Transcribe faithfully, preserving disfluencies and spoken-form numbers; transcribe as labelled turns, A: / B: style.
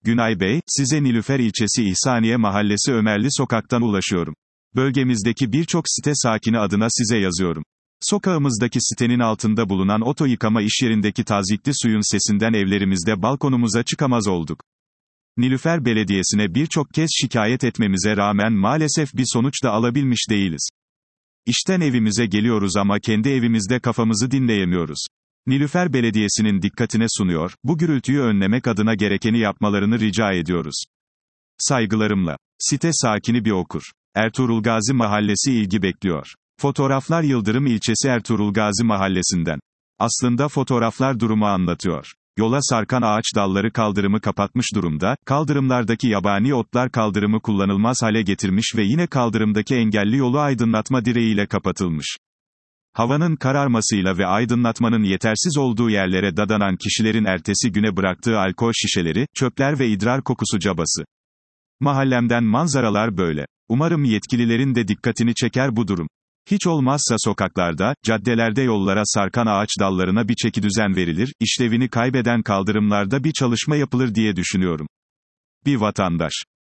A: Günay Bey, size Nilüfer ilçesi İhsaniye Mahallesi Ömerli Sokak'tan ulaşıyorum. Bölgemizdeki birçok site sakini adına size yazıyorum. Sokağımızdaki sitenin altında bulunan oto yıkama işyerindeki tazyikli suyun sesinden evlerimizde balkonumuza çıkamaz olduk. Nilüfer Belediyesi'ne birçok kez şikayet etmemize rağmen maalesef bir sonuç da alabilmiş değiliz. İşten evimize geliyoruz ama kendi evimizde kafamızı dinleyemiyoruz. Nilüfer Belediyesi'nin dikkatine sunuyor, bu gürültüyü önlemek adına gerekeni yapmalarını rica ediyoruz. Saygılarımla. Site sakini bir okur. Ertuğrul Gazi Mahallesi ilgi bekliyor. Fotoğraflar Yıldırım ilçesi Ertuğrul Gazi Mahallesi'nden. Aslında fotoğraflar durumu anlatıyor. Yola sarkan ağaç dalları kaldırımı kapatmış durumda, kaldırımlardaki yabani otlar kaldırımı kullanılmaz hale getirmiş ve yine kaldırımdaki engelli yolu aydınlatma direğiyle kapatılmış. Havanın kararmasıyla ve aydınlatmanın yetersiz olduğu yerlere dadanan kişilerin ertesi güne bıraktığı alkol şişeleri, çöpler ve idrar kokusu cabası. Mahallemden manzaralar böyle. Umarım yetkililerin de dikkatini çeker bu durum. Hiç olmazsa sokaklarda, caddelerde yollara sarkan ağaç dallarına bir çekidüzen verilir, işlevini kaybeden kaldırımlarda bir çalışma yapılır diye düşünüyorum. Bir vatandaş.